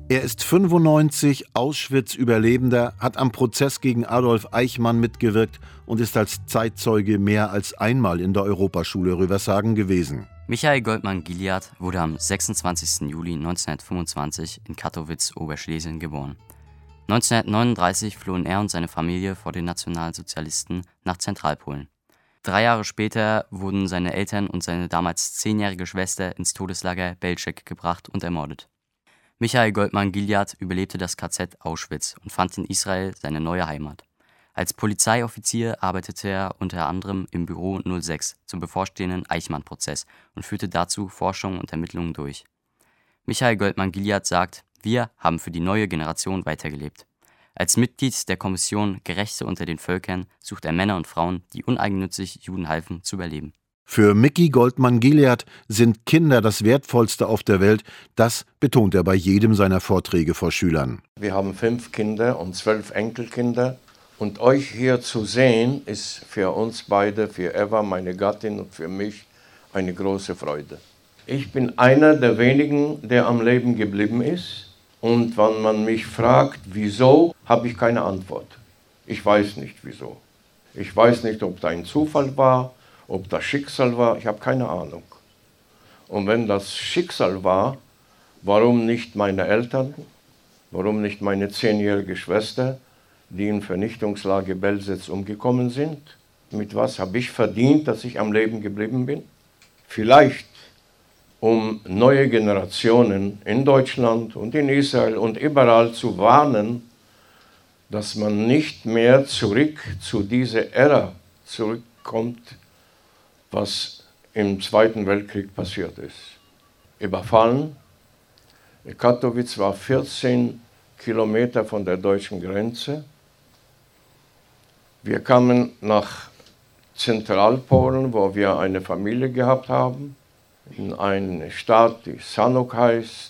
Er ist 95, Auschwitz-Überlebender, hat am Prozess gegen Adolf Eichmann mitgewirkt und ist als Zeitzeuge mehr als einmal in der Europaschule Rüvershagen gewesen. Michael Goldmann-Gilliath wurde am 26. Juli 1925 in Kattowitz, Oberschlesien geboren. 1939 flohen er und seine Familie vor den Nationalsozialisten nach Zentralpolen. 3 Jahre später wurden seine Eltern und seine damals 10-jährige Schwester ins Todeslager Belzec gebracht und ermordet. Michael Goldmann-Gilliath überlebte das KZ Auschwitz und fand in Israel seine neue Heimat. Als Polizeioffizier arbeitete er unter anderem im Büro 06 zum bevorstehenden Eichmann-Prozess und führte dazu Forschung und Ermittlungen durch. Michael Goldmann-Gilliath sagt: Wir haben für die neue Generation weitergelebt. Als Mitglied der Kommission Gerechte unter den Völkern sucht er Männer und Frauen, die uneigennützig Juden halfen, zu überleben. Für Micky Goldmann-Gilliath sind Kinder das Wertvollste auf der Welt. Das betont er bei jedem seiner Vorträge vor Schülern. Wir haben 5 Kinder und 12 Enkelkinder. Und euch hier zu sehen, ist für uns beide, für Eva, meine Gattin, und für mich eine große Freude. Ich bin einer der wenigen, der am Leben geblieben ist. Und wenn man mich fragt, wieso, habe ich keine Antwort. Ich weiß nicht, wieso. Ich weiß nicht, ob das ein Zufall war, ob das Schicksal war, ich habe keine Ahnung. Und wenn das Schicksal war, warum nicht meine Eltern, warum nicht meine 10-jährige Schwester, die im Vernichtungslager Belzec umgekommen sind? Mit was habe ich verdient, dass ich am Leben geblieben bin? Vielleicht, um neue Generationen in Deutschland und in Israel und überall zu warnen, dass man nicht mehr zurück zu dieser Ära zurückkommt, was im Zweiten Weltkrieg passiert ist. Überfallen. Kattowitz war 14 Kilometer von der deutschen Grenze. Wir kamen nach Zentralpolen, wo wir eine Familie gehabt haben, in eine Stadt, die Sanok heißt.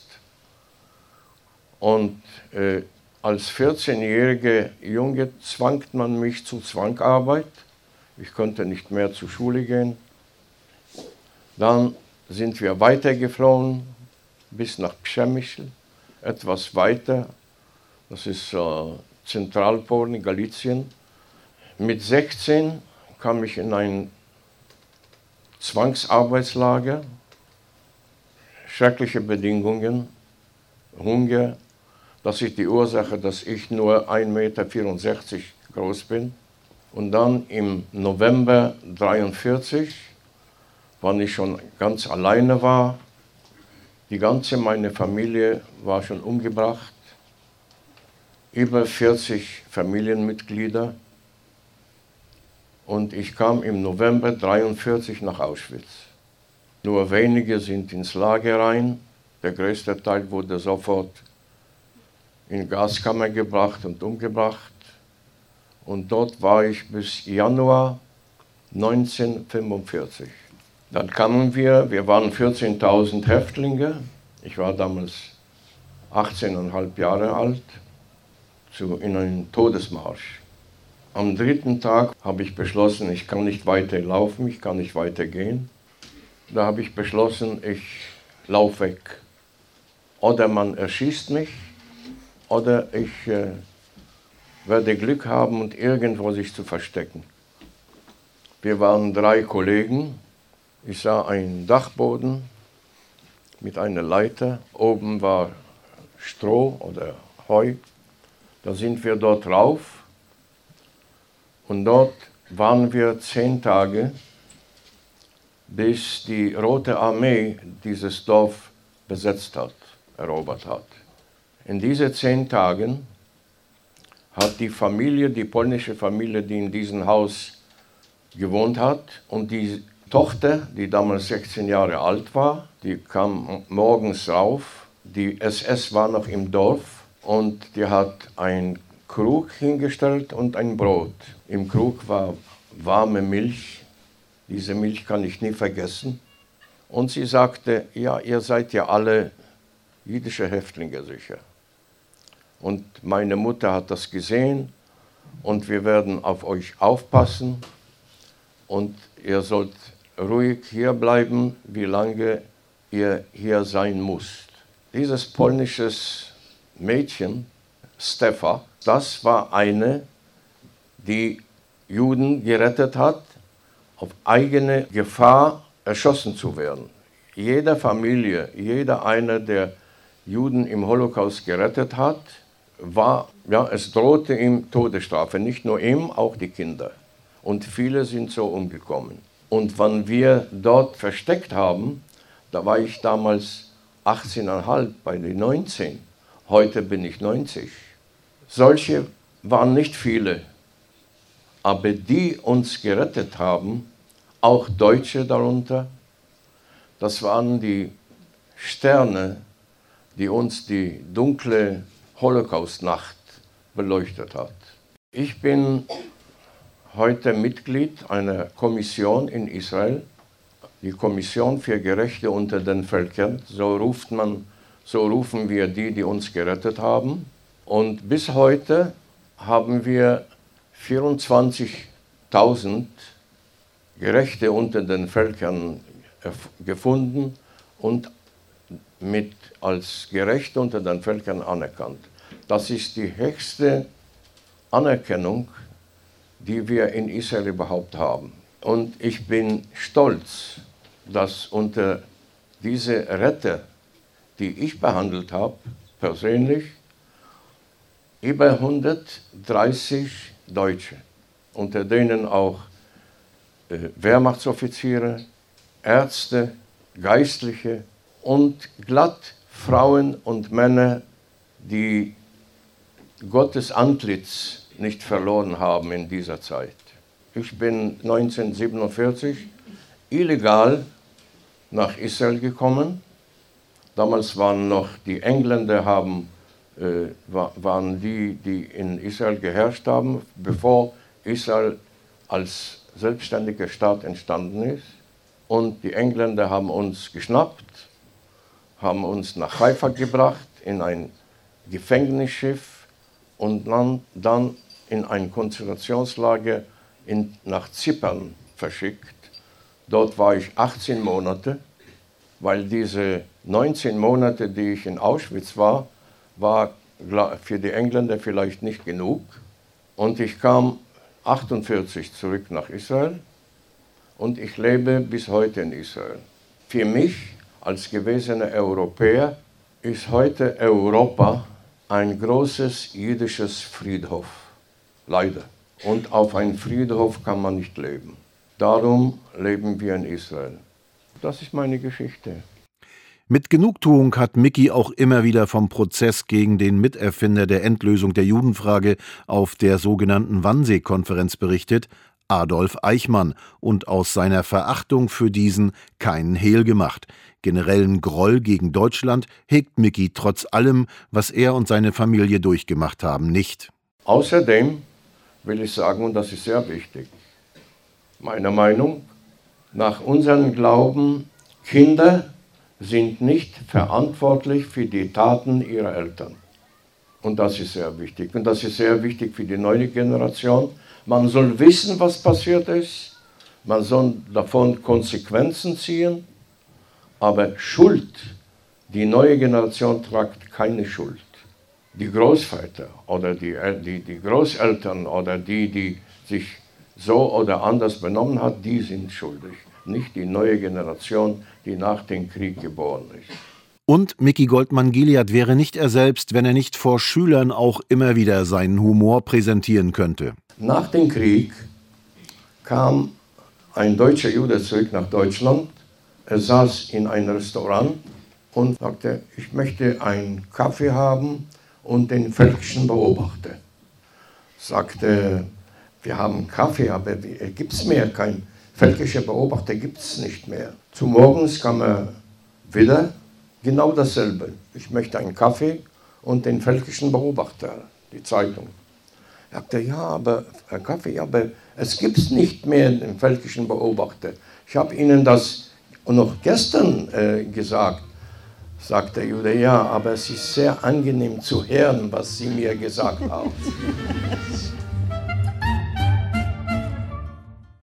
Und als 14-jähriger Junge zwang man mich zu Zwangarbeit. Ich konnte nicht mehr zur Schule gehen. Dann sind wir weitergeflogen bis nach Przemyśl, etwas weiter. Das ist Zentralpolen, Galizien. Mit 16 kam ich in ein Zwangsarbeitslager. Schreckliche Bedingungen, Hunger. Das ist die Ursache, dass ich nur 1,64 Meter groß bin. Und dann im November 1943, wann ich schon ganz alleine war, die ganze meine Familie war schon umgebracht, über 40 Familienmitglieder. Und ich kam im November 1943 nach Auschwitz. Nur wenige sind ins Lager rein, der größte Teil wurde sofort in Gaskammer gebracht und umgebracht. Und dort war ich bis Januar 1945. Dann kamen wir waren 14.000 Häftlinge. Ich war damals 18,5 Jahre alt, in einen Todesmarsch. Am 3. Tag habe ich beschlossen, ich kann nicht weiter laufen, ich kann nicht weiter gehen. Da habe ich beschlossen, ich laufe weg. Oder man erschießt mich, oder ich werde Glück haben und irgendwo sich zu verstecken. Wir waren 3 Kollegen. Ich sah einen Dachboden mit einer Leiter. Oben war Stroh oder Heu. Da sind wir dort rauf. Und dort waren wir 10 Tage, bis die Rote Armee dieses Dorf besetzt hat, erobert hat. In diesen 10 Tagen hat die Familie, die polnische Familie, die in diesem Haus gewohnt hat, und die Tochter, die damals 16 Jahre alt war, die kam morgens rauf. Die SS war noch im Dorf und die hat einen Krug hingestellt und ein Brot. Im Krug war warme Milch. Diese Milch kann ich nie vergessen. Und sie sagte, ja, ihr seid ja alle jüdische Häftlinge sicher. Und meine Mutter hat das gesehen und wir werden auf euch aufpassen und ihr sollt ruhig hier bleiben, wie lange ihr hier sein müsst. Dieses polnische Mädchen, Steffa, das war eine, die Juden gerettet hat, auf eigene Gefahr erschossen zu werden. Jede Familie, jeder einer, der Juden im Holocaust gerettet hat, es drohte ihm Todesstrafe. Nicht nur ihm, auch die Kinder. Und viele sind so umgekommen. Und wenn wir dort versteckt haben, da war ich damals 18,5, bei den 19. Heute bin ich 90. Solche waren nicht viele. Aber die uns gerettet haben, auch Deutsche darunter, das waren die Sterne, die uns die dunkle Holocaust-Nacht beleuchtet hat. Ich bin heute Mitglied einer Kommission in Israel, die Kommission für Gerechte unter den Völkern. So rufen wir die uns gerettet haben. Und bis heute haben wir 24.000 Gerechte unter den Völkern gefunden und als gerecht unter den Völkern anerkannt. Das ist die höchste Anerkennung, die wir in Israel überhaupt haben. Und ich bin stolz, dass unter diese Retter, die ich behandelt habe, persönlich, über 130 Deutsche, unter denen auch Wehrmachtsoffiziere, Ärzte, Geistliche und glatt Frauen und Männer, die Gottes Antlitz nicht verloren haben in dieser Zeit. Ich bin 1947 illegal nach Israel gekommen. Damals waren noch die Engländer, waren die in Israel geherrscht haben, bevor Israel als selbstständiger Staat entstanden ist. Und die Engländer haben uns geschnappt, haben uns nach Haifa gebracht, in ein Gefängnisschiff und dann in ein Konzentrationslager nach Zypern verschickt. Dort war ich 18 Monate, weil diese 19 Monate, die ich in Auschwitz war für die Engländer vielleicht nicht genug. Und ich kam 1948 zurück nach Israel und ich lebe bis heute in Israel. Für mich als gewesener Europäer ist heute Europa ein großes jüdisches Friedhof, leider. Und auf einem Friedhof kann man nicht leben. Darum leben wir in Israel. Das ist meine Geschichte. Mit Genugtuung hat Micky auch immer wieder vom Prozess gegen den Miterfinder der Endlösung der Judenfrage auf der sogenannten Wannsee-Konferenz berichtet, Adolf Eichmann, und aus seiner Verachtung für diesen keinen Hehl gemacht. Generellen Groll gegen Deutschland hegt Micky trotz allem, was er und seine Familie durchgemacht haben, nicht. Außerdem will ich sagen, und das ist sehr wichtig, meiner Meinung nach unserem Glauben, Kinder sind nicht verantwortlich für die Taten ihrer Eltern. Und das ist sehr wichtig. Und das ist sehr wichtig für die neue Generation. Man soll wissen, was passiert ist. Man soll davon Konsequenzen ziehen. Aber Schuld, die neue Generation tragt keine Schuld. Die Großväter oder die Großeltern oder die sich so oder anders benommen hat, die sind schuldig. Nicht die neue Generation, die nach dem Krieg geboren ist. Und Micky Goldmann-Gilyard wäre nicht er selbst, wenn er nicht vor Schülern auch immer wieder seinen Humor präsentieren könnte. Nach dem Krieg kam ein deutscher Jude zurück nach Deutschland. Er saß in einem Restaurant und sagte, ich möchte einen Kaffee haben und den völkischen Beobachter. Sagte, wir haben Kaffee, aber gibt es mehr, kein völkischer Beobachter gibt es nicht mehr. Zum Morgens kam er wieder, genau dasselbe. Ich möchte einen Kaffee und den völkischen Beobachter, die Zeitung. Er sagte, ja, aber Herr Kaffee, aber es gibt nicht mehr den völkischen Beobachter. Ich habe Ihnen das noch gestern gesagt, sagt der Jude, ja, aber es ist sehr angenehm zu hören, was Sie mir gesagt haben.